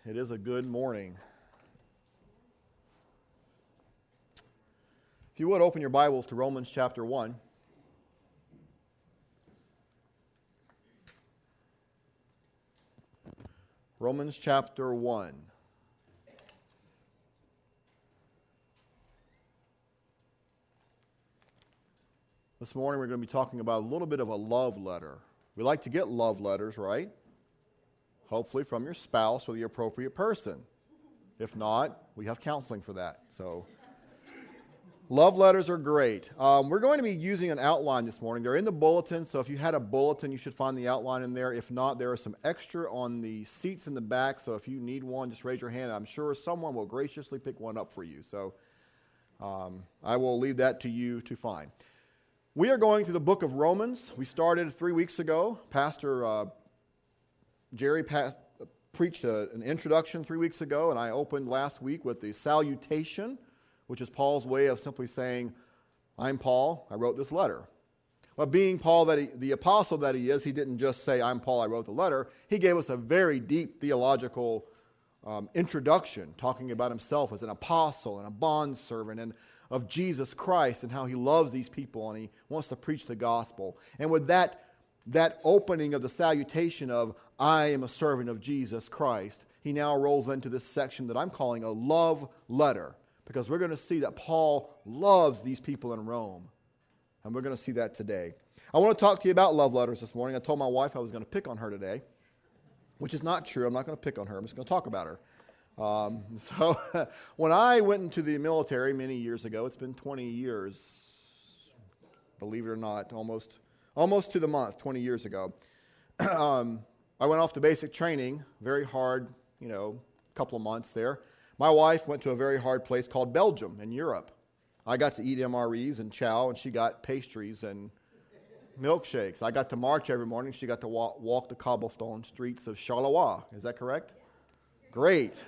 It is a good morning. If you would, open your Bibles to Romans chapter 1. Romans chapter 1. This morning we're going to be talking about a little bit of a love letter. We like to get love letters, right? Hopefully from your spouse or the appropriate person. If not, we have counseling for that. So, love letters are great. We're going to be using an outline this morning. They're in the bulletin, so if you had a bulletin, you should find the outline in there. If not, there are some extra on the seats in the back, so if you need one, just raise your hand. I'm sure someone will graciously pick one up for you. So, I will leave that to you to find. We are going through the book of Romans. We started 3 weeks ago. Pastor Jerry preached an introduction 3 weeks ago, and I opened last week with the salutation, which is Paul's way of simply saying, I'm Paul, I wrote this letter. But being Paul, the apostle that he is, he didn't just say, I'm Paul, I wrote the letter. He gave us a very deep theological introduction, talking about himself as an apostle and a bondservant and of Jesus Christ and how he loves these people and he wants to preach the gospel. And with that opening of the salutation of, I am a servant of Jesus Christ, he now rolls into this section that I'm calling a love letter. Because we're going to see that Paul loves these people in Rome. And we're going to see that today. I want to talk to you about love letters this morning. I told my wife I was going to pick on her today, which is not true. I'm not going to pick on her. I'm just going to talk about her. So when I went into the military many years ago, it's been 20 years, believe it or not, almost to the month, 20 years ago. I went off to basic training, very hard, couple of months there. My wife went to a very hard place called Belgium in Europe. I got to eat MREs and chow, and she got pastries and milkshakes. I got to march every morning. She got to walk the cobblestone streets of Charleroi. Is that correct? Great.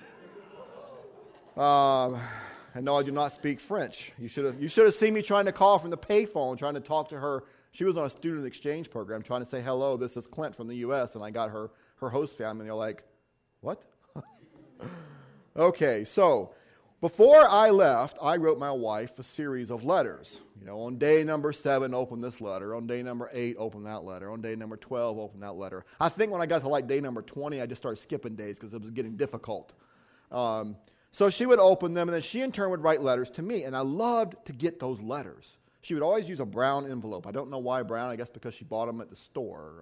And no, I do not speak French. You should have seen me trying to call from the payphone, trying to talk to her. She was on a student exchange program, trying to say, hello, this is Clint from the U.S., and I got her host family, and they're like, what? Okay, so before I left, I wrote my wife a series of letters. On day number 7, open this letter. On day number 8, open that letter. On day number 12, open that letter. I think when I got to day number 20, I just started skipping days because it was getting difficult. So she would open them, and then she in turn would write letters to me, and I loved to get those letters. She would always use a brown envelope. I don't know why brown. I guess because she bought them at the store.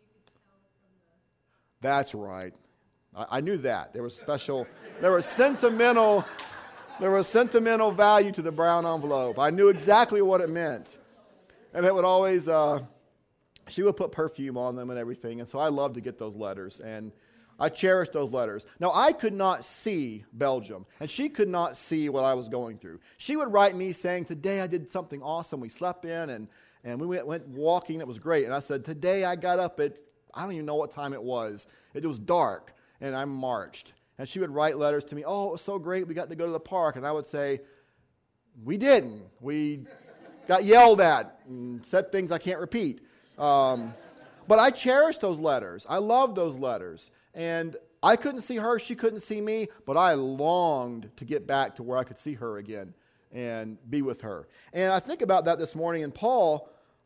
That's right. I knew that. There was sentimental value to the brown envelope. I knew exactly what it meant. And it would always, she would put perfume on them and everything. And so I loved to get those letters. And I cherished those letters. Now, I could not see Belgium, and she could not see what I was going through. She would write me saying, today I did something awesome. We slept in, and we went walking. It was great. And I said, today I got up at, I don't even know what time it was. It was dark. And I marched. And she would write letters to me, oh, it was so great, we got to go to the park. And I would say, we didn't. We got yelled at and said things I can't repeat. But I cherished those letters. I loved those letters. And I couldn't see her, she couldn't see me, but I longed to get back to where I could see her again and be with her. And I think about that this morning, and Paul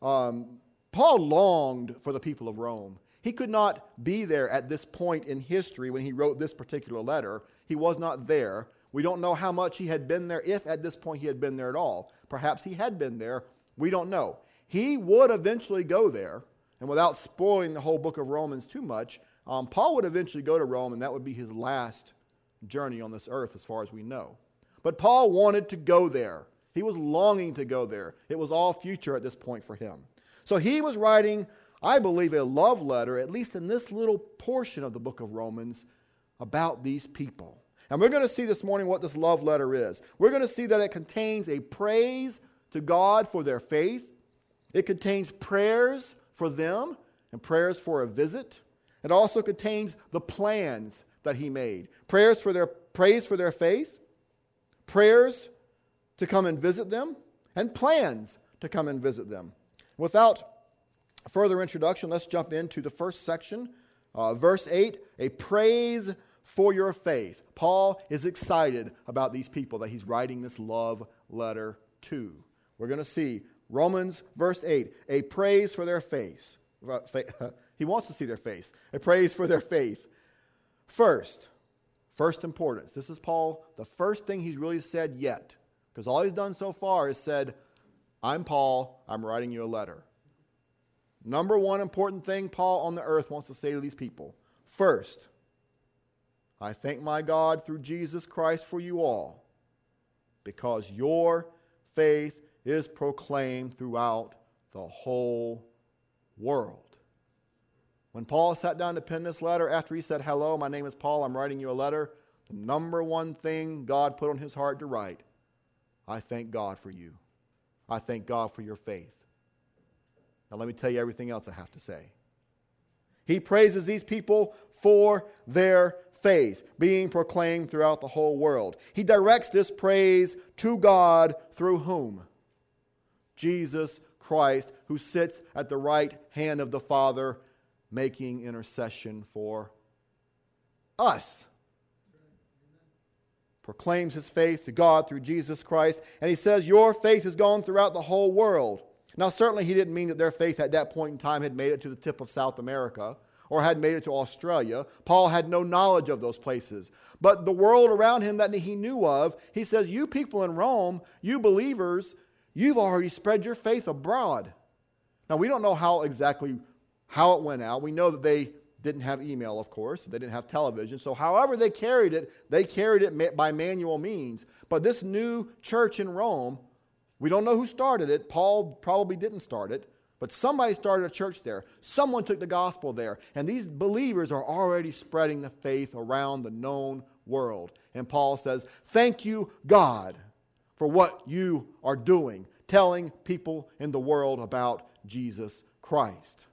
longed for the people of Rome. He could not be there at this point in history when he wrote this particular letter. He was not there. We don't know how much he had been there, if at this point he had been there at all. Perhaps he had been there. We don't know. He would eventually go there, and without spoiling the whole book of Romans too much, Paul would eventually go to Rome, and that would be his last journey on this earth as far as we know. But Paul wanted to go there. He was longing to go there. It was all future at this point for him. So he was writing, I believe, a love letter, at least in this little portion of the book of Romans, about these people. And we're going to see this morning what this love letter is. We're going to see that it contains a praise to God for their faith. It contains prayers for them and prayers for a visit. It also contains the plans that he made. Praise for their faith, prayers to come and visit them, and plans to come and visit them. Without further introduction, let's jump into the first section. Verse 8, a praise for your faith. Paul is excited about these people that he's writing this love letter to. We're going to see Romans verse 8, a praise for their faith. He wants to see their faith. A praise for their faith. First importance. This is Paul, the first thing he's really said yet. Because all he's done so far is said, I'm Paul, I'm writing you a letter. Number one important thing Paul on the earth wants to say to these people. First, I thank my God through Jesus Christ for you all, because your faith is proclaimed throughout the whole world. When Paul sat down to pen this letter, after he said, hello, my name is Paul, I'm writing you a letter, the number one thing God put on his heart to write, I thank God for you. I thank God for your faith. Now let me tell you everything else I have to say. He praises these people for their faith being proclaimed throughout the whole world. He directs this praise to God through whom? Jesus Christ, who sits at the right hand of the Father, making intercession for us. Proclaims his faith to God through Jesus Christ. And he says, your faith has gone throughout the whole world. Now, certainly he didn't mean that their faith at that point in time had made it to the tip of South America or had made it to Australia. Paul had no knowledge of those places. But the world around him that he knew of, he says, you people in Rome, you believers, you've already spread your faith abroad. Now, we don't know how it went out. We know that they didn't have email, of course. They didn't have television. So however they carried it by manual means. But this new church in Rome, we don't know who started it. Paul probably didn't start it. But somebody started a church there. Someone took the gospel there. And these believers are already spreading the faith around the known world. And Paul says, thank you, God, for what you are doing, telling people in the world about Jesus Christ.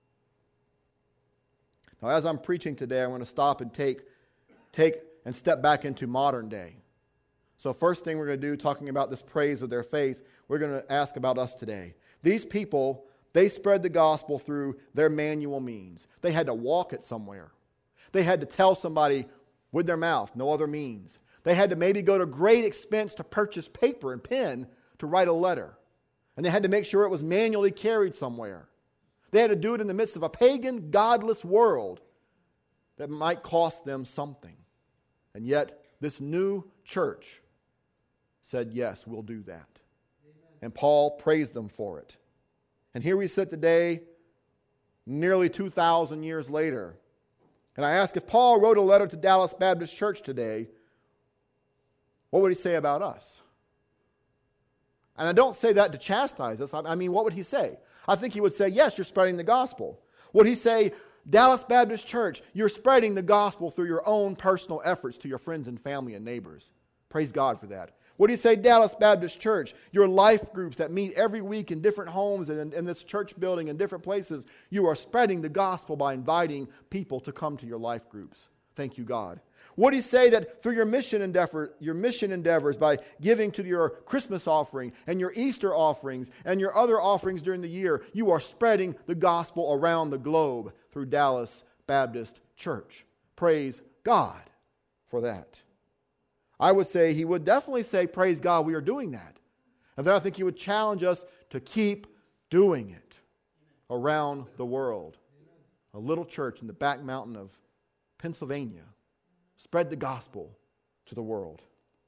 Now, as I'm preaching today, I want to stop and take and step back into modern day. So first thing we're going to do, talking about this praise of their faith, we're going to ask about us today. These people, they spread the gospel through their manual means. They had to walk it somewhere. They had to tell somebody with their mouth, no other means. They had to maybe go to great expense to purchase paper and pen to write a letter. And they had to make sure it was manually carried somewhere. They had to do it in the midst of a pagan, godless world that might cost them something. And yet, this new church said, yes, we'll do that. Amen. And Paul praised them for it. And here we sit today, nearly 2,000 years later. And I ask, if Paul wrote a letter to Dallas Baptist Church today, what would he say about us? And I don't say that to chastise us. I mean, what would he say? I think he would say, yes, you're spreading the gospel. Would he say, Dallas Baptist Church, you're spreading the gospel through your own personal efforts to your friends and family and neighbors? Praise God for that. Would he say, Dallas Baptist Church, your life groups that meet every week in different homes and in this church building and different places, you are spreading the gospel by inviting people to come to your life groups? Thank you, God. Would he say that through your mission endeavors by giving to your Christmas offering and your Easter offerings and your other offerings during the year, you are spreading the gospel around the globe through Dallas Baptist Church? Praise God for that. I would say he would definitely say, praise God, we are doing that. And then I think he would challenge us to keep doing it around the world. A little church in the back mountain of Pennsylvania spread the gospel to the world.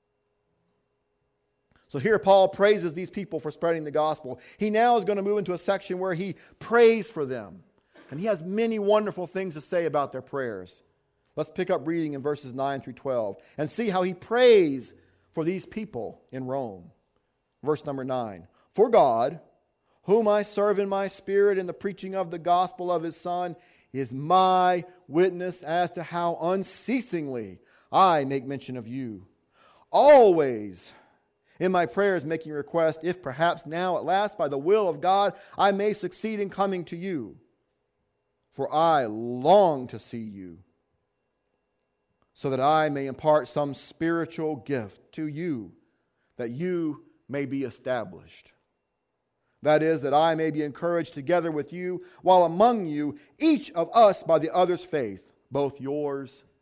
So here Paul praises these people for spreading the gospel. He now is going to move into a section where he prays for them. And he has many wonderful things to say about their prayers. Let's pick up reading in verses 9 through 12 and see how he prays for these people in Rome. Verse number 9. For God, whom I serve in my spirit in the preaching of the gospel of his Son, is my witness as to how unceasingly I make mention of you. Always in my prayers making request, if perhaps now at last by the will of God I may succeed in coming to you. For I long to see you, so that I may impart some spiritual gift to you, that you may be established. That is, that I may be encouraged together with you, while among you, each of us by the other's faith, both yours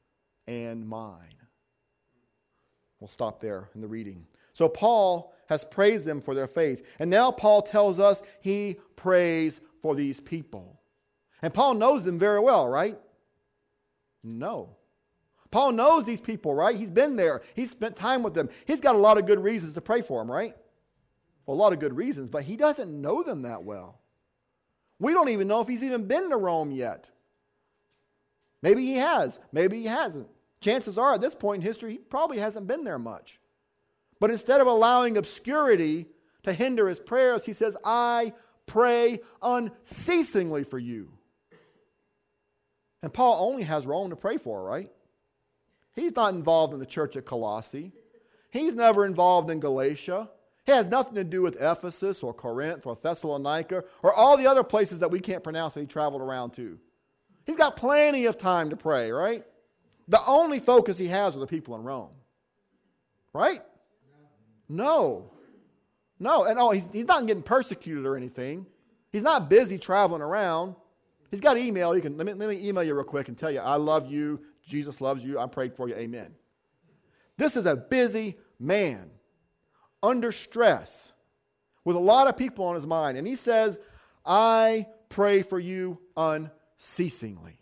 and mine. We'll stop there in the reading. So Paul has praised them for their faith. And now Paul tells us he prays for these people. And Paul knows them very well, right? No. Paul knows these people, right? He's been there. He's spent time with them. He's got a lot of good reasons to pray for them, right? Well, a lot of good reasons, but he doesn't know them that well. We don't even know if he's even been to Rome yet. Maybe he has. Maybe he hasn't. Chances are at this point in history, he probably hasn't been there much. But instead of allowing obscurity to hinder his prayers, he says, I pray unceasingly for you. And Paul only has Rome to pray for, right? He's not involved in the church at Colossae. He's never involved in Galatia. He has nothing to do with Ephesus or Corinth or Thessalonica or all the other places that we can't pronounce that he traveled around to. He's got plenty of time to pray, right? The only focus he has are the people in Rome. Right? No. And he's not getting persecuted or anything. He's not busy traveling around. He's got email. Let me email you real quick and tell you, I love you. Jesus loves you. I prayed for you. Amen. This is a busy man under stress with a lot of people on his mind. And he says, I pray for you unceasingly.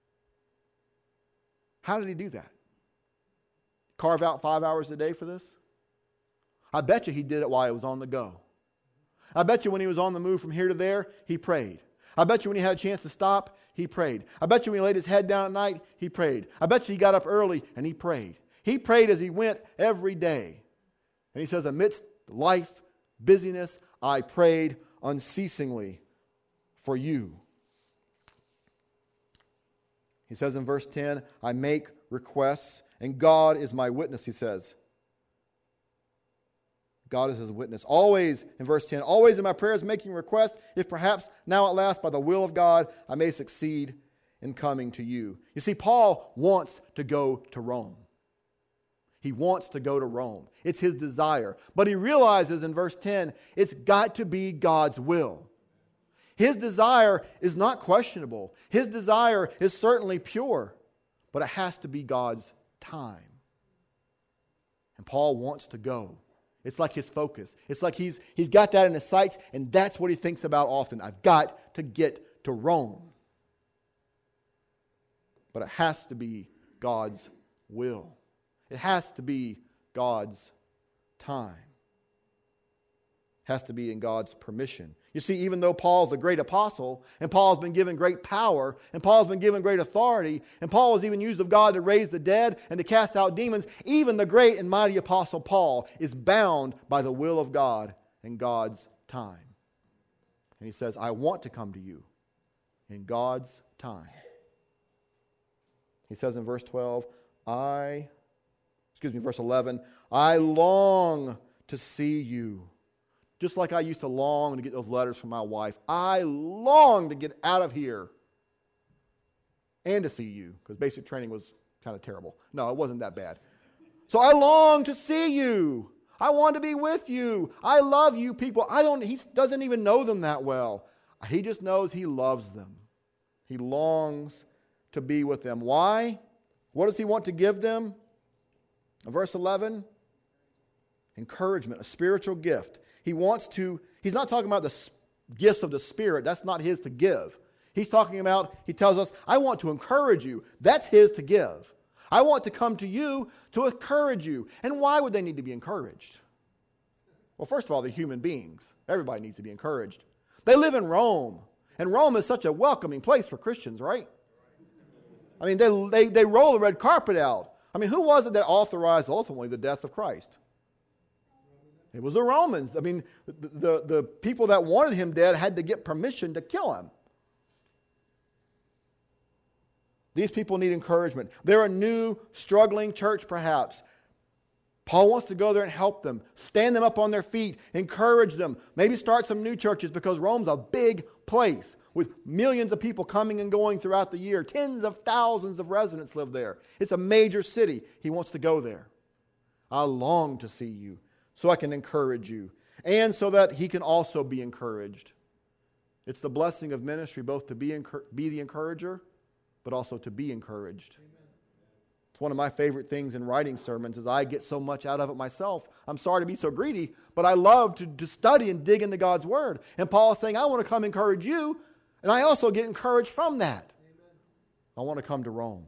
How did he do that? Carve out 5 hours a day for this? I bet you he did it while he was on the go. I bet you when he was on the move from here to there, he prayed. I bet you when he had a chance to stop, he prayed. I bet you when he laid his head down at night, he prayed. I bet you he got up early and he prayed. He prayed as he went every day. And he says, amidst life, busyness, I prayed unceasingly for you. He says in verse 10, I make requests, and God is my witness, he says. God is his witness. Always, in verse 10, always in my prayers making request, if perhaps now at last by the will of God I may succeed in coming to you. You see, Paul wants to go to Rome. He wants to go to Rome. It's his desire. But he realizes in verse 10, it's got to be God's will. His desire is not questionable. His desire is certainly pure, but it has to be God's time. And Paul wants to go. It's like his focus. It's like he's got that in his sights, and that's what he thinks about often. I've got to get to Rome. But it has to be God's will. It has to be God's time. It has to be in God's permission. You see, even though Paul's a great apostle, and Paul's been given great power, and Paul's been given great authority, and Paul was even used of God to raise the dead and to cast out demons, even the great and mighty apostle Paul is bound by the will of God and God's time. And he says, I want to come to you in God's time. He says in verse 11, I long to see you. Just like I used to long to get those letters from my wife. I long to get out of here and to see you. Because basic training was kind of terrible. No, it wasn't that bad. So I long to see you. I want to be with you. I love you people. He doesn't even know them that well. He just knows he loves them. He longs to be with them. Why? What does he want to give them? Verse 11, encouragement, a spiritual gift. He's not talking about the gifts of the Spirit. That's not his to give. He tells us, I want to encourage you. That's his to give. I want to come to you to encourage you. And why would they need to be encouraged? Well, first of all, they're human beings. Everybody needs to be encouraged. They live in Rome. And Rome is such a welcoming place for Christians, right? I mean, they roll the red carpet out. I mean, who was it that authorized ultimately the death of Christ? It was the Romans. I mean, the people that wanted him dead had to get permission to kill him. These people need encouragement. They're a new, struggling church, perhaps. Paul wants to go there and help them, stand them up on their feet, encourage them, maybe start some new churches because Rome's a big place with millions of people coming and going throughout the year. Tens of thousands of residents live there. It's a major city. He wants to go there. I long to see you so I can encourage you and so that he can also be encouraged. It's the blessing of ministry both to be the encourager but also to be encouraged. Amen. It's one of my favorite things in writing sermons is I get so much out of it myself. I'm sorry to be so greedy, but I love to study and dig into God's Word. And Paul is saying, I want to come encourage you, and I also get encouraged from that. Amen. I want to come to Rome.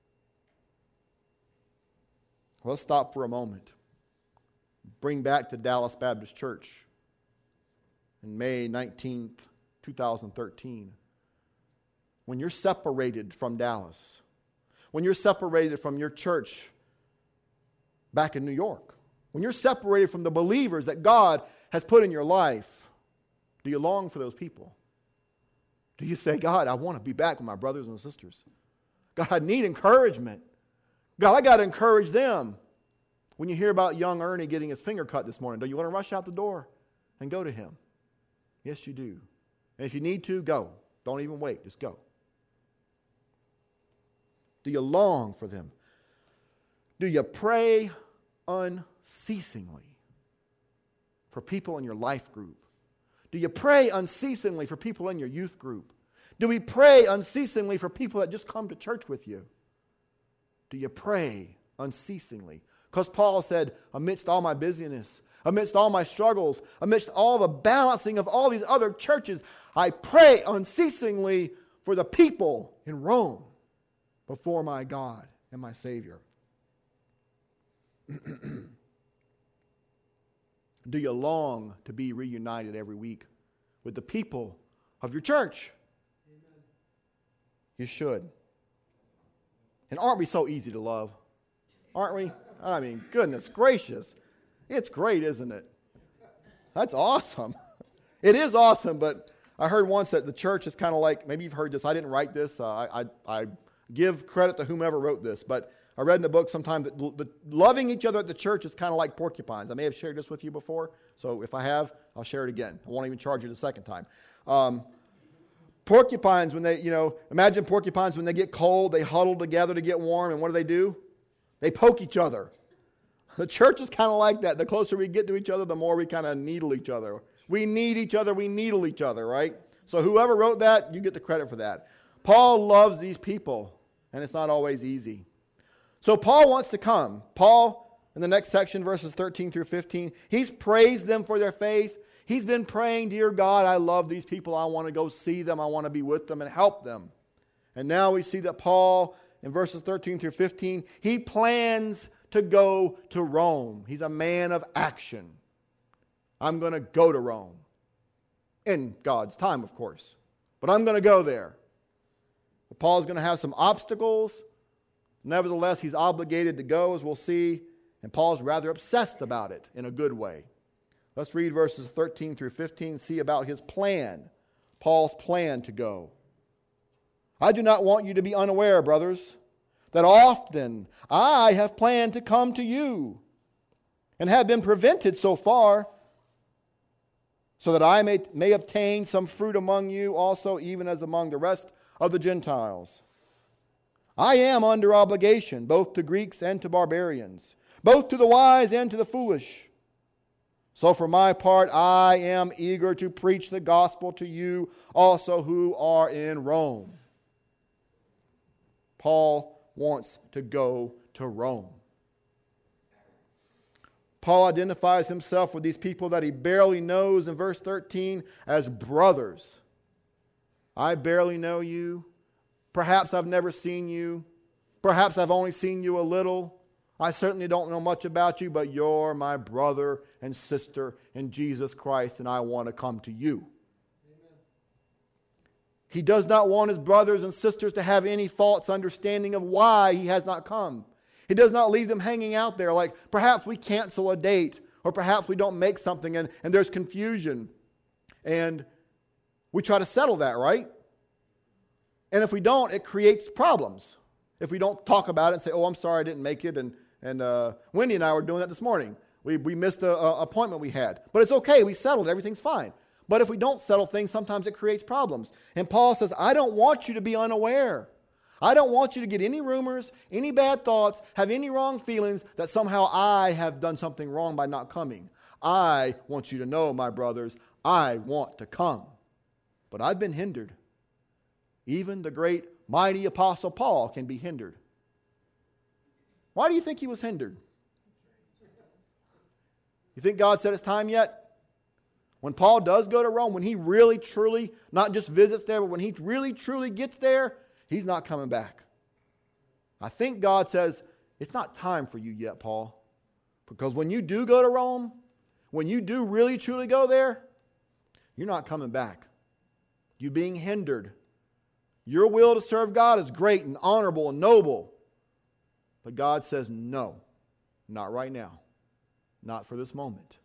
Let's stop for a moment. Bring back the Dallas Baptist Church in May 19th, 2013. When you're separated from Dallas, when you're separated from your church back in New York, when you're separated from the believers that God has put in your life, do you long for those people? Do you say, God, I want to be back with my brothers and sisters? God, I need encouragement. God, I got to encourage them. When you hear about young Ernie getting his finger cut this morning, do you want to rush out the door and go to him? Yes, you do. And if you need to, go. Don't even wait. Just go. Do you long for them? Do you pray unceasingly for people in your life group? Do you pray unceasingly for people in your youth group? Do we pray unceasingly for people that just come to church with you? Do you pray unceasingly? Because Paul said, amidst all my busyness, amidst all my struggles, amidst all the balancing of all these other churches, I pray unceasingly for the people in Rome before my God and my Savior. Do you long to be reunited every week with the people of your church? Amen. You should. And aren't we so easy to love? Aren't we? I mean, goodness gracious. It's great, isn't it? That's awesome. It is awesome, but I heard once that the church is kind of like, maybe you've heard this, I didn't write this, I give credit to whomever wrote this, but I read in a book sometime that loving each other at the church is kind of like porcupines. I may have shared this with you before, so if I have, I'll share it again. I won't even charge you the second time. Porcupines, when they, imagine porcupines when they get cold, they huddle together to get warm, and what do? They poke each other. The church is kind of like that. The closer we get to each other, the more we kind of needle each other. We need each other, we needle each other, right? So whoever wrote that, you get the credit for that. Paul loves these people, and it's not always easy. So Paul wants to come. Paul, in the next section, verses 13 through 15, he's praised them for their faith. He's been praying, dear God, I love these people. I want to go see them. I want to be with them and help them. And now we see that Paul, in verses 13 through 15, he plans to go to Rome. He's a man of action. I'm going to go to Rome. In God's time, of course. But I'm going to go there. But Paul's going to have some obstacles. Nevertheless, he's obligated to go, as we'll see. And Paul's rather obsessed about it in a good way. Let's read verses 13 through 15, see about his plan. Paul's plan to go. I do not want you to be unaware, brothers, that often I have planned to come to you and have been prevented so far, so that I may obtain some fruit among you also, even as among the rest of the Gentiles. I am under obligation, both to Greeks and to barbarians, both to the wise and to the foolish. So for my part, I am eager to preach the gospel to you also who are in Rome. Paul wants to go to Rome. Paul identifies himself with these people that he barely knows in verse 13 as brothers. I barely know you. Perhaps I've never seen you. Perhaps I've only seen you a little. I certainly don't know much about you, but you're my brother and sister in Jesus Christ, and I want to come to you. Amen. He does not want his brothers and sisters to have any false understanding of why he has not come. He does not leave them hanging out there like perhaps we cancel a date or perhaps we don't make something and there's confusion. And we try to settle that, right? And if we don't, it creates problems. If we don't talk about it and say, oh, I'm sorry I didn't make it. And Wendy and I were doing that this morning. We missed an appointment we had. But it's okay. We settled. Everything's fine. But if we don't settle things, sometimes it creates problems. And Paul says, I don't want you to be unaware. I don't want you to get any rumors, any bad thoughts, have any wrong feelings that somehow I have done something wrong by not coming. I want you to know, my brothers, I want to come. But I've been hindered. Even the great, mighty Apostle Paul can be hindered. Why do you think he was hindered? You think God said it's time yet? When Paul does go to Rome, when he really, truly, not just visits there, but when he really, truly gets there, he's not coming back. I think God says, it's not time for you yet, Paul. Because when you do go to Rome, when you do really, truly go there, you're not coming back. You're being hindered. Your will to serve God is great and honorable and noble. But God says, no, not right now. Not for this moment.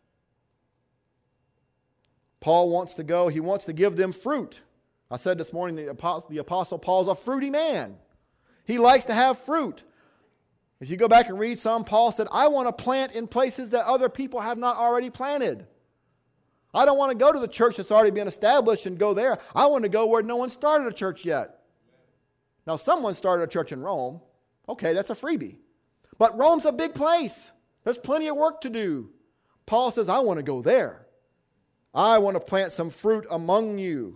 Paul wants to go. He wants to give them fruit. I said this morning the Apostle Paul's a fruity man. He likes to have fruit. If you go back and read some, Paul said, I want to plant in places that other people have not already planted. I don't want to go to the church that's already been established and go there. I want to go where no one started a church yet. Now, someone started a church in Rome. Okay, that's a freebie. But Rome's a big place. There's plenty of work to do. Paul says, I want to go there. I want to plant some fruit among you.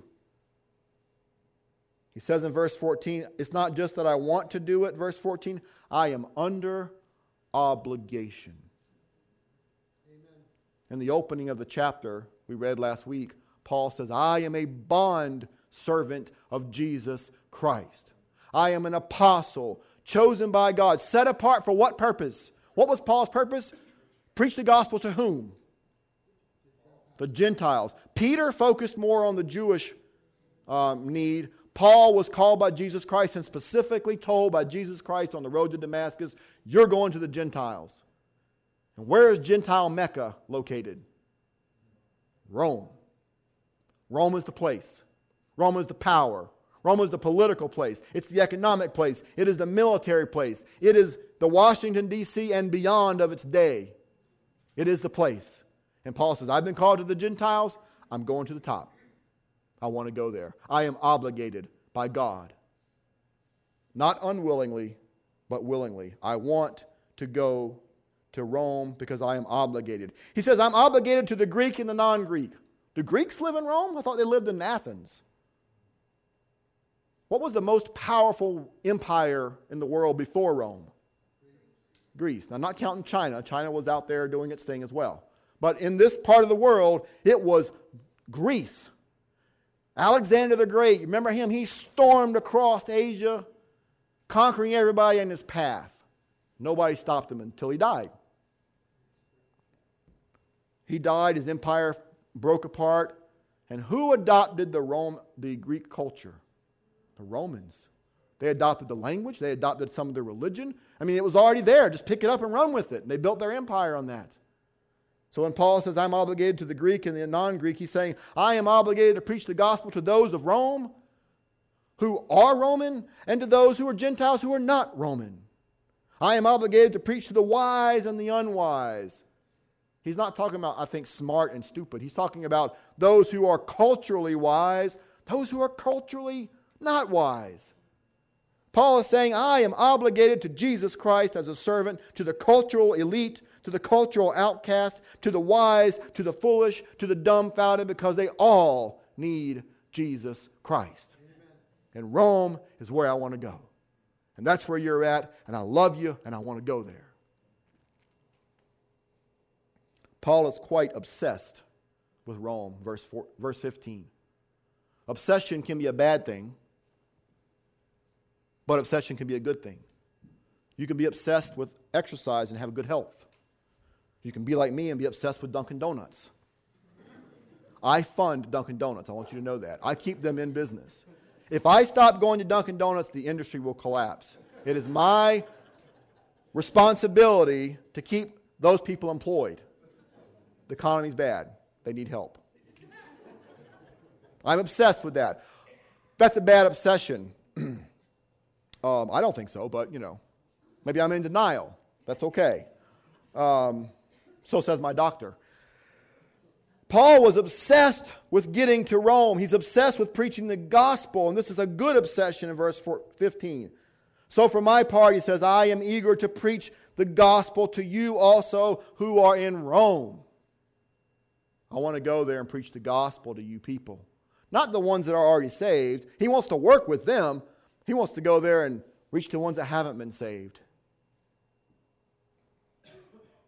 He says in verse 14, it's not just that I want to do it. Verse 14, I am under obligation. Amen. In the opening of the chapter we read last week, Paul says, I am a bond servant of Jesus Christ. I am an apostle, chosen by God, set apart for what purpose? What was Paul's purpose? Preach the gospel to whom? The Gentiles. Peter focused more on the Jewish need. Paul was called by Jesus Christ and specifically told by Jesus Christ on the road to Damascus, you're going to the Gentiles. And where is Gentile Mecca located? Rome. Rome is the place. Rome is the power. Rome is the political place. It's the economic place. It is the military place. It is the Washington, D.C. and beyond of its day. It is the place. And Paul says, I've been called to the Gentiles. I'm going to the top. I want to go there. I am obligated by God. Not unwillingly, but willingly. I want to go to Rome because I am obligated. He says, I'm obligated to the Greek and the non-Greek. Do Greeks live in Rome? I thought they lived in Athens. What was the most powerful empire in the world before Rome? Greece. Now, not counting China. China was out there doing its thing as well. But in this part of the world, it was Greece. Alexander the Great, remember him? He stormed across Asia, conquering everybody in his path. Nobody stopped him until he died. He died, his empire broke apart. And who adopted the Greek culture? The Romans. They adopted the language. They adopted some of their religion. I mean, it was already there. Just pick it up and run with it. And they built their empire on that. So when Paul says, I'm obligated to the Greek and the non-Greek, he's saying, I am obligated to preach the gospel to those of Rome who are Roman and to those who are Gentiles who are not Roman. I am obligated to preach to the wise and the unwise. He's not talking about, I think, smart and stupid. He's talking about those who are culturally wise, those who are culturally not wise. Paul is saying, I am obligated to Jesus Christ as a servant, to the cultural elite, to the cultural outcast, to the wise, to the foolish, to the dumbfounded, because they all need Jesus Christ. Amen. And Rome is where I want to go. And that's where you're at, and I love you, and I want to go there. Paul is quite obsessed with Rome, verse 15. Obsession can be a bad thing, but obsession can be a good thing. You can be obsessed with exercise and have good health. You can be like me and be obsessed with Dunkin' Donuts. I fund Dunkin' Donuts. I want you to know that. I keep them in business. If I stop going to Dunkin' Donuts, the industry will collapse. It is my responsibility to keep those people employed. The economy's bad. They need help. I'm obsessed with that. That's a bad obsession. I don't think so, but, maybe I'm in denial. That's okay. So says my doctor. Paul was obsessed with getting to Rome. He's obsessed with preaching the gospel, and this is a good obsession in verse 15. So for my part, he says, I am eager to preach the gospel to you also who are in Rome. I want to go there and preach the gospel to you people. Not the ones that are already saved. He wants to work with them. He wants to go there and reach the ones that haven't been saved.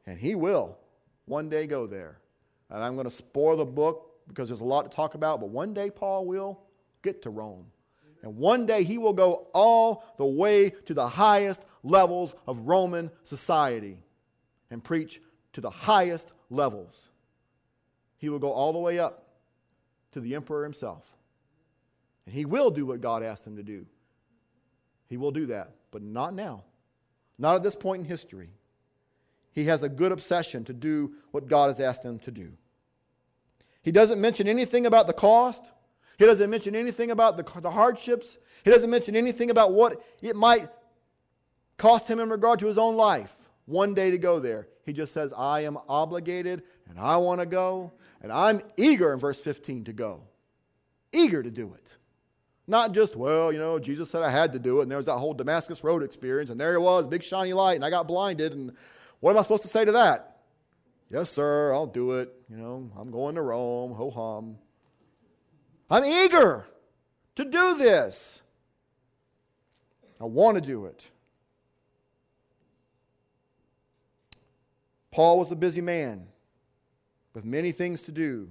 And he will one day go there. And I'm going to spoil the book because there's a lot to talk about, but one day Paul will get to Rome. And one day he will go all the way to the highest levels of Roman society and preach to the highest levels. He will go all the way up to the emperor himself. And he will do what God asked him to do. He will do that, but not now. Not at this point in history. He has a good obsession to do what God has asked him to do. He doesn't mention anything about the cost. He doesn't mention anything about the hardships. He doesn't mention anything about what it might cost him in regard to his own life. One day to go there. He just says, I am obligated and I want to go. And I'm eager in verse 15 to go. Eager to do it. Not just, well, Jesus said I had to do it. And there was that whole Damascus Road experience. And there it was, big shiny light. And I got blinded. And what am I supposed to say to that? Yes, sir, I'll do it. I'm going to Rome. Ho-hum. I'm eager to do this. I want to do it. Paul was a busy man with many things to do.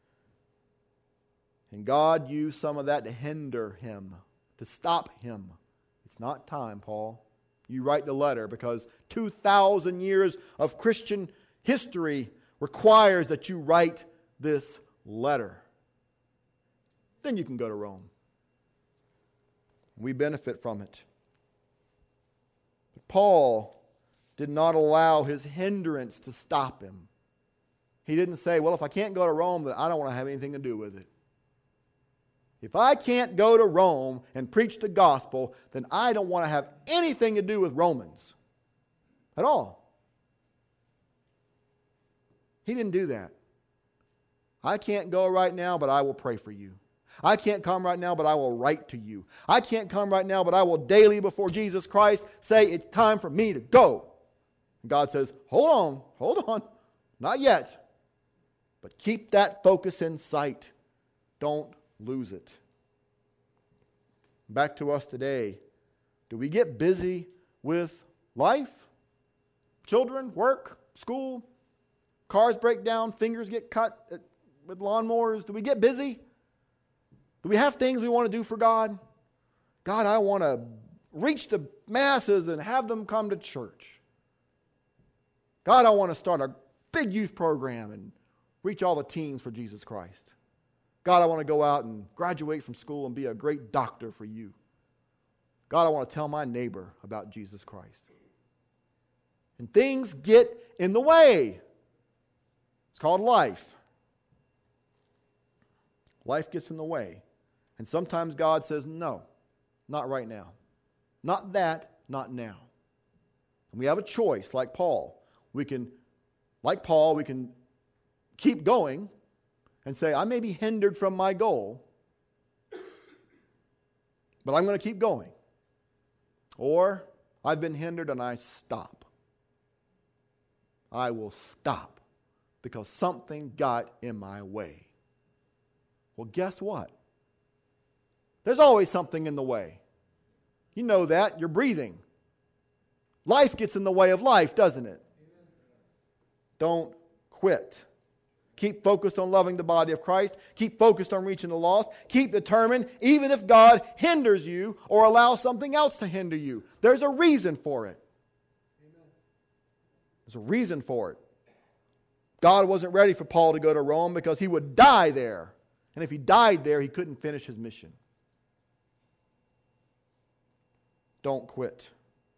And God used some of that to hinder him, to stop him. It's not time, Paul. You write the letter because 2,000 years of Christian history requires that you write this letter. Then you can go to Rome. We benefit from it. But Paul did not allow his hindrance to stop him. He didn't say, well, if I can't go to Rome, then I don't want to have anything to do with it. If I can't go to Rome and preach the gospel, then I don't want to have anything to do with Romans at all. He didn't do that. I can't go right now, but I will pray for you. I can't come right now, but I will write to you. I can't come right now, but I will daily before Jesus Christ say it's time for me to go. And God says, hold on, not yet. But keep that focus in sight. Don't lose it. Back to us today. Do we get busy with life? Children, work, school, cars break down, fingers get cut with lawnmowers. Do we get busy? Do we have things we want to do for God? God, I want to reach the masses and have them come to church. God, I want to start a big youth program and reach all the teens for Jesus Christ. God, I want to go out and graduate from school and be a great doctor for you. God, I want to tell my neighbor about Jesus Christ. And things get in the way. It's called life. Life gets in the way. And sometimes God says, no, not right now. Not that, not now. And we have a choice, like Paul. We can keep going and say, I may be hindered from my goal, but I'm going to keep going. Or, I've been hindered and I stop. I will stop because something got in my way. Well, guess what? There's always something in the way. You know that. You're breathing. Life gets in the way of life, doesn't it? Don't quit. Keep focused on loving the body of Christ. Keep focused on reaching the lost. Keep determined, even if God hinders you or allows something else to hinder you. There's a reason for it. There's a reason for it. God wasn't ready for Paul to go to Rome because he would die there. And if he died there, he couldn't finish his mission. Don't quit.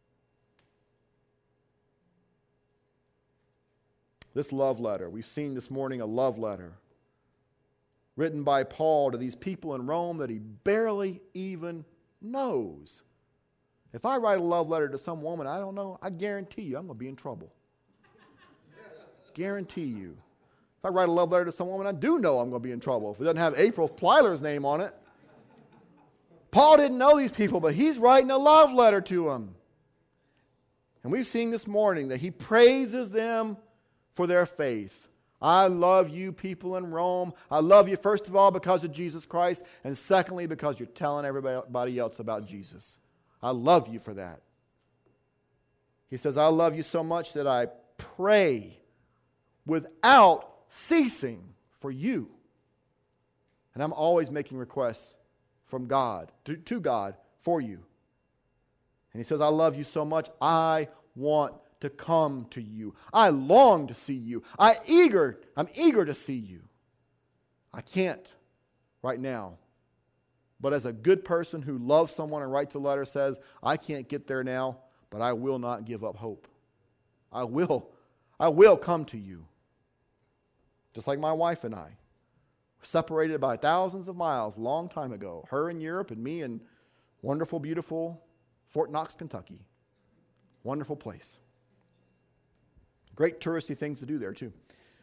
This love letter, we've seen this morning a love letter written by Paul to these people in Rome that he barely even knows. If I write a love letter to some woman I don't know, I guarantee you I'm going to be in trouble. Guarantee you. If I write a love letter to some woman I do know, I'm going to be in trouble. If it doesn't have April Plyler's name on it. Paul didn't know these people, but he's writing a love letter to them. And we've seen this morning that he praises them for their faith. I love you people in Rome. I love you first of all because of Jesus Christ, and secondly because you're telling everybody else about Jesus. I love you for that. He says, I love you so much that I pray without ceasing for you. And I'm always making requests from God, to God, for you. And he says, I love you so much, I want to come to you. I long to see you. I'm eager to see you. I can't right now. But as a good person who loves someone and writes a letter says, I can't get there now, but I will not give up hope. I will come to you. Just like my wife and I. Separated by thousands of miles a long time ago. Her in Europe and me in wonderful, beautiful Fort Knox, Kentucky. Wonderful place. Great touristy things to do there too.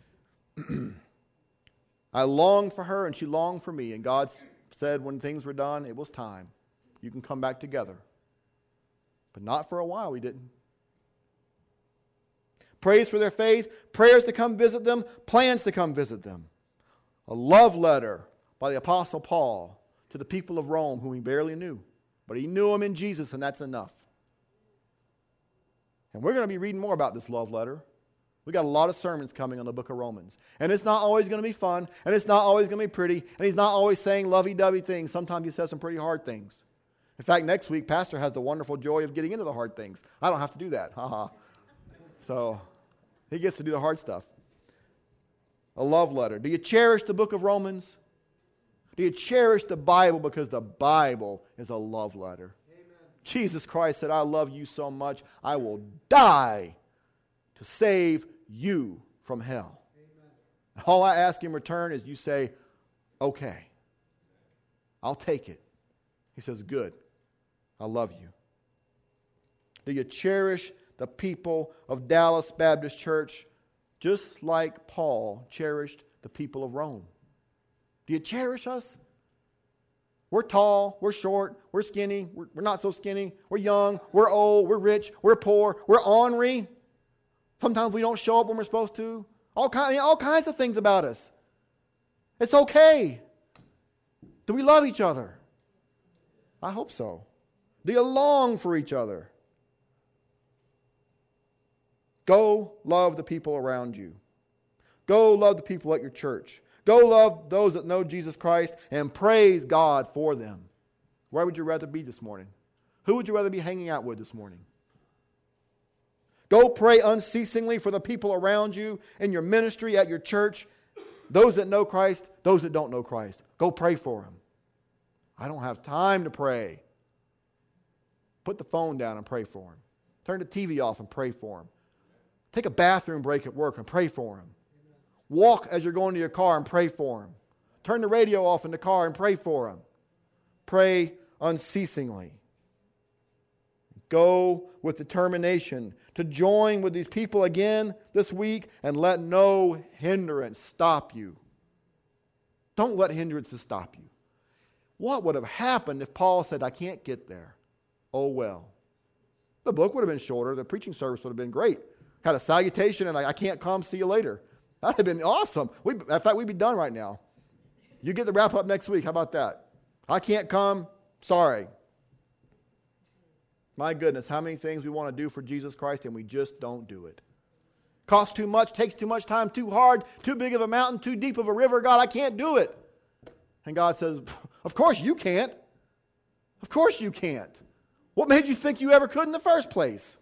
I longed for her and she longed for me. And God said when things were done, it was time. You can come back together. But not for a while, we didn't. Praise for their faith, prayers to come visit them, plans to come visit them. A love letter by the Apostle Paul to the people of Rome whom he barely knew. But he knew them in Jesus, and that's enough. And we're going to be reading more about this love letter. We got a lot of sermons coming on the book of Romans. And it's not always going to be fun, and it's not always going to be pretty, and he's not always saying lovey-dovey things. Sometimes he says some pretty hard things. In fact, next week, Pastor has the wonderful joy of getting into the hard things. I don't have to do that. So he gets to do the hard stuff. A love letter. Do you cherish the book of Romans? Do you cherish the Bible? Because the Bible is a love letter. Amen. Jesus Christ said, I love you so much, I will die to save you from hell. Amen. All I ask in return is you say, okay, I'll take it. He says, good, I love you. Do you cherish the people of Dallas Baptist Church just like Paul cherished the people of Rome? Do you cherish us? We're tall, we're short, we're skinny, we're not so skinny, we're young, we're old, we're rich, we're poor, we're ornery. Sometimes we don't show up when we're supposed to. All kinds of things about us. It's okay. Do we love each other? I hope so. Do you long for each other? Go love the people around you. Go love the people at your church. Go love those that know Jesus Christ and praise God for them. Where would you rather be this morning? Who would you rather be hanging out with this morning? Go pray unceasingly for the people around you in your ministry, at your church. Those that know Christ, those that don't know Christ. Go pray for them. I don't have time to pray. Put the phone down and pray for them. Turn the TV off and pray for them. Take a bathroom break at work and pray for them. Walk as you're going to your car and pray for them. Turn the radio off in the car and pray for them. Pray unceasingly. Go with determination to join with these people again this week and let no hindrance stop you. Don't let hindrances stop you. What would have happened if Paul said, I can't get there? Oh well. The book would have been shorter. The preaching service would have been great. Had a salutation and I can't come, see you later. That would have been awesome. In fact, we'd be done right now. You get the wrap up next week. How about that? I can't come. Sorry. My goodness, how many things we want to do for Jesus Christ and we just don't do it. Costs too much, takes too much time, too hard, too big of a mountain, too deep of a river. God, I can't do it. And God says, of course you can't. Of course you can't. What made you think you ever could in the first place?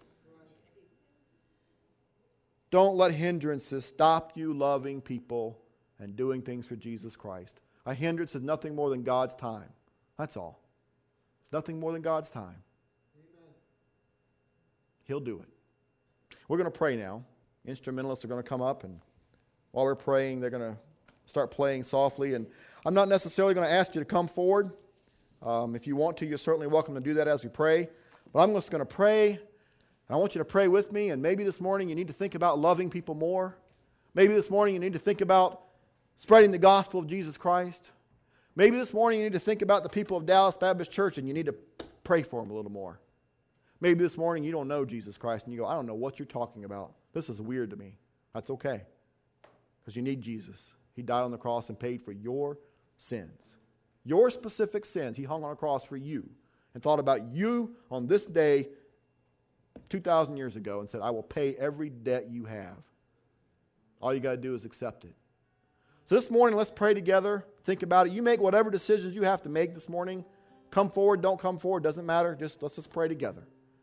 Don't let hindrances stop you loving people and doing things for Jesus Christ. A hindrance is nothing more than God's time. That's all. It's nothing more than God's time. Amen. He'll do it. We're going to pray now. Instrumentalists are going to come up, and while we're praying, they're going to start playing softly. And I'm not necessarily going to ask you to come forward. If you want to, you're certainly welcome to do that as we pray. But I'm just going to pray. I want you to pray with me, and maybe this morning you need to think about loving people more. Maybe this morning you need to think about spreading the gospel of Jesus Christ. Maybe this morning you need to think about the people of Dallas Baptist Church and you need to pray for them a little more. Maybe this morning you don't know Jesus Christ and you go, I don't know what you're talking about. This is weird to me. That's okay, because you need Jesus. He died on the cross and paid for your sins. Your specific sins. He hung on a cross for you and thought about you on this day 2,000 years ago and said, I will pay every debt you have. All you got to do is accept it. So this morning, let's pray together. Think about it. You make whatever decisions you have to make this morning. Come forward, don't come forward, doesn't matter. Let's just pray together.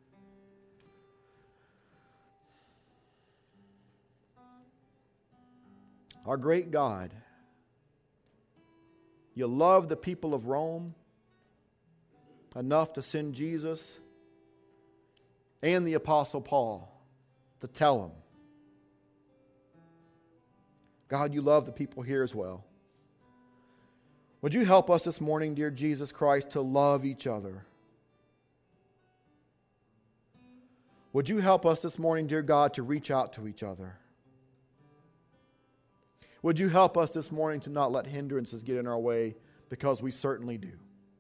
Our great God, you love the people of Rome enough to send Jesus and the Apostle Paul to tell them. God, you love the people here as well. Would you help us this morning, dear Jesus Christ, to love each other? Would you help us this morning, dear God, to reach out to each other? Would you help us this morning to not let hindrances get in our way, because we certainly do?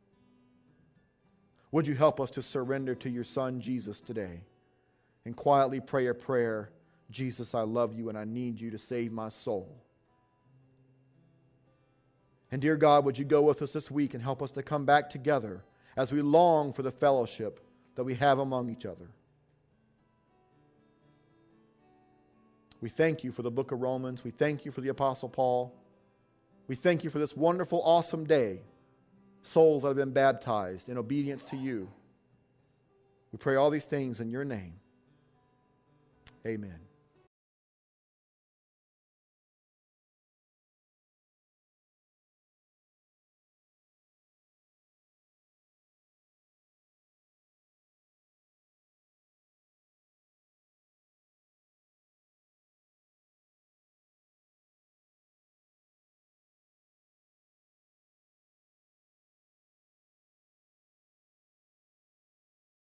Would you help us to surrender to your Son, Jesus, today, and quietly pray a prayer, Jesus, I love you and I need you to save my soul. And dear God, would you go with us this week and help us to come back together as we long for the fellowship that we have among each other. We thank you for the book of Romans. We thank you for the Apostle Paul. We thank you for this wonderful, awesome day. Souls that have been baptized in obedience to you. We pray all these things in your name. Amen.